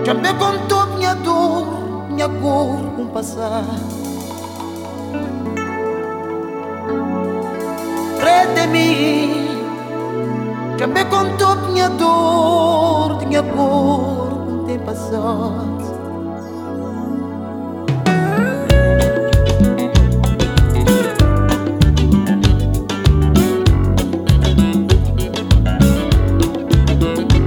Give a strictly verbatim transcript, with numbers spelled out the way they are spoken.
Já me contou minha dor, minha cor com passar. Rede de mim, já me contou minha dor, minha cor com tem passado.